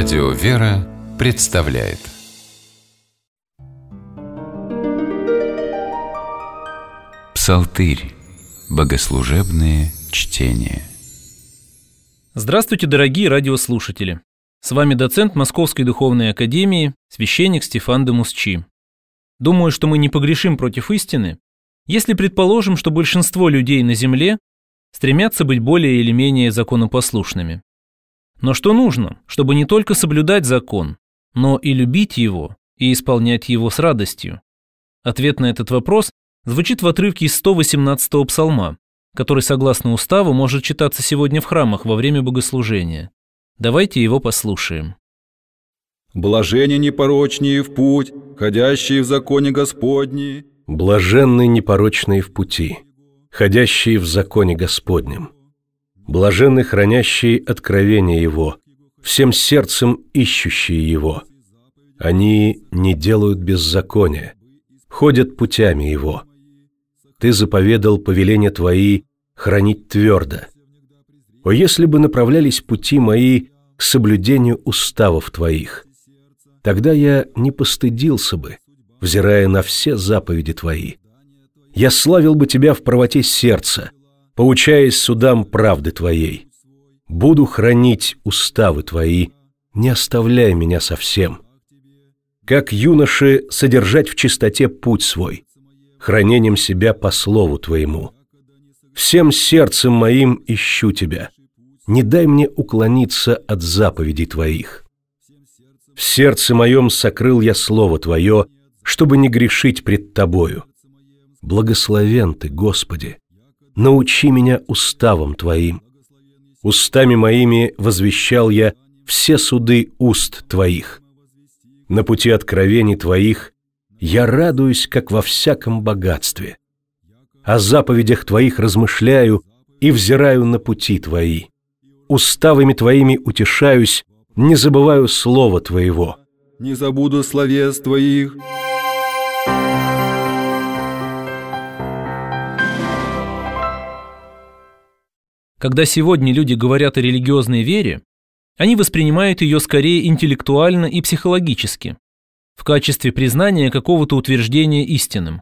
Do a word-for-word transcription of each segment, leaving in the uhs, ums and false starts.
Радио «Вера» представляет Псалтырь. Богослужебные чтения. Здравствуйте, дорогие радиослушатели! С вами доцент Московской Духовной Академии, священник Стефан де Мусчи. Думаю, что мы не погрешим против истины, если предположим, что большинство людей на земле стремятся быть более или менее законопослушными. Но что нужно, чтобы не только соблюдать закон, но и любить его и исполнять его с радостью? Ответ на этот вопрос звучит в отрывке из сто восемнадцатого псалма, который, согласно уставу, может читаться сегодня в храмах во время богослужения. Давайте его послушаем. «Блаженны непорочнее в путь, ходящие в законе Господни». Блаженны непорочные в пути, ходящие в законе Господнем. Блаженны хранящие откровение Его, всем сердцем ищущие Его. Они не делают беззакония, ходят путями Его. Ты заповедал повеления Твои хранить твердо. О, если бы направлялись пути мои к соблюдению уставов Твоих, тогда я не постыдился бы, взирая на все заповеди Твои. Я славил бы Тебя в правоте сердца, поучаясь судам правды Твоей. Буду хранить уставы Твои, не оставляй меня совсем. Как юноше содержать в чистоте путь свой, хранением себя по слову Твоему. Всем сердцем моим ищу Тебя, не дай мне уклониться от заповедей Твоих. В сердце моем сокрыл я слово Твое, чтобы не грешить пред Тобою. Благословен Ты, Господи, научи меня уставам Твоим. Устами моими возвещал я все суды уст Твоих. На пути откровений Твоих я радуюсь, как во всяком богатстве. О заповедях Твоих размышляю и взираю на пути Твои. Уставами Твоими утешаюсь, не забываю слова Твоего. Не забуду словес Твоих. Когда сегодня люди говорят о религиозной вере, они воспринимают ее скорее интеллектуально и психологически, в качестве признания какого-то утверждения истинным.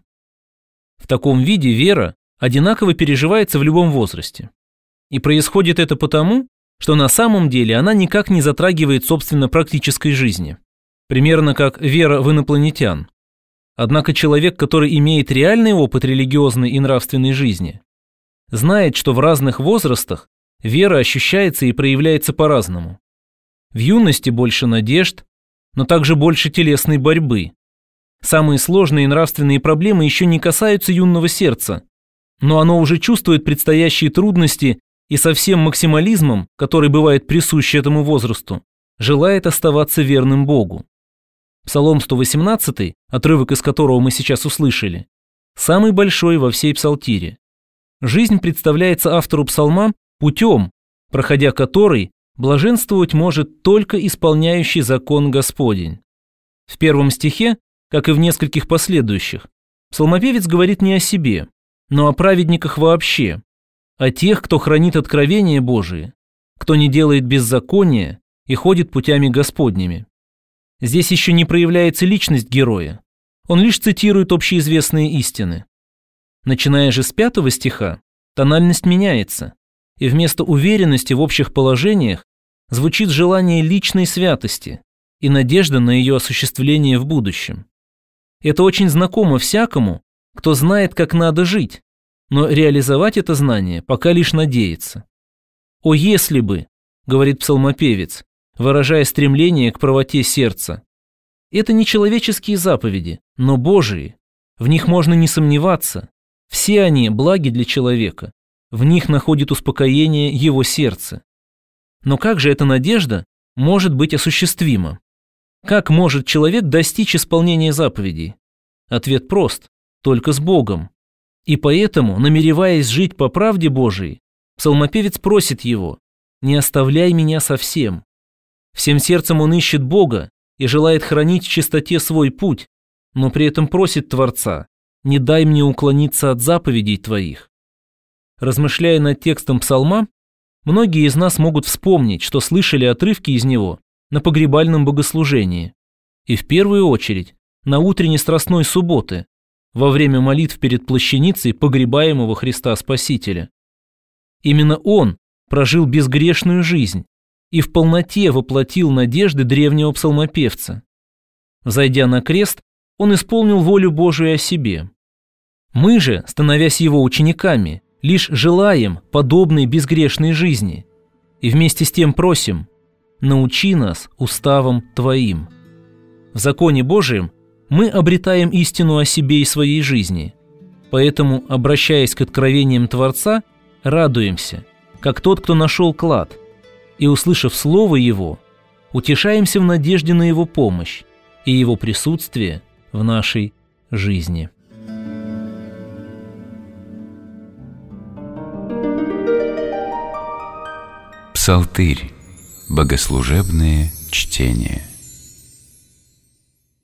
В таком виде вера одинаково переживается в любом возрасте. И происходит это потому, что на самом деле она никак не затрагивает, собственно, практической жизни. Примерно как вера в инопланетян. Однако человек, который имеет реальный опыт религиозной и нравственной жизни, знает, что в разных возрастах вера ощущается и проявляется по-разному. В юности больше надежд, но также больше телесной борьбы. Самые сложные нравственные проблемы еще не касаются юного сердца, но оно уже чувствует предстоящие трудности и со всем максимализмом, который бывает присущ этому возрасту, желает оставаться верным Богу. Псалом сто восемнадцатый, отрывок из которого мы сейчас услышали, самый большой во всей псалтире. Жизнь представляется автору псалма путем, проходя который блаженствовать может только исполняющий закон Господень. В первом стихе, как и в нескольких последующих, псалмопевец говорит не о себе, но о праведниках вообще, о тех, кто хранит откровения Божии, кто не делает беззакония и ходит путями Господними. Здесь еще не проявляется личность героя, он лишь цитирует общеизвестные истины. Начиная же с пятого стиха, тональность меняется, и вместо уверенности в общих положениях звучит желание личной святости и надежда на ее осуществление в будущем. Это очень знакомо всякому, кто знает, как надо жить, но реализовать это знание пока лишь надеется. «О, если бы», — говорит псалмопевец, выражая стремление к правоте сердца, это не человеческие заповеди, но Божии, в них можно не сомневаться. Все они благи для человека, в них находит успокоение его сердце. Но как же эта надежда может быть осуществима? Как может человек достичь исполнения заповедей? Ответ прост – только с Богом. И поэтому, намереваясь жить по правде Божией, псалмопевец просит его: «Не оставляй меня совсем». Всем сердцем он ищет Бога и желает хранить в чистоте свой путь, но при этом просит Творца: «Не дай мне уклониться от заповедей Твоих». Размышляя над текстом псалма, многие из нас могут вспомнить, что слышали отрывки из него на погребальном богослужении и в первую очередь на утренней страстной субботы, во время молитв перед плащаницей погребаемого Христа Спасителя. Именно Он прожил безгрешную жизнь и в полноте воплотил надежды древнего псалмопевца. Взойдя на крест, Он исполнил волю Божию о себе. Мы же, становясь Его учениками, лишь желаем подобной безгрешной жизни и вместе с тем просим: научи нас уставам Твоим. В законе Божием мы обретаем истину о себе и своей жизни, поэтому, обращаясь к откровениям Творца, радуемся, как тот, кто нашел клад, и, услышав Слово Его, утешаемся в надежде на Его помощь и Его присутствие в нашей жизни. Псалтырь. Богослужебные чтения.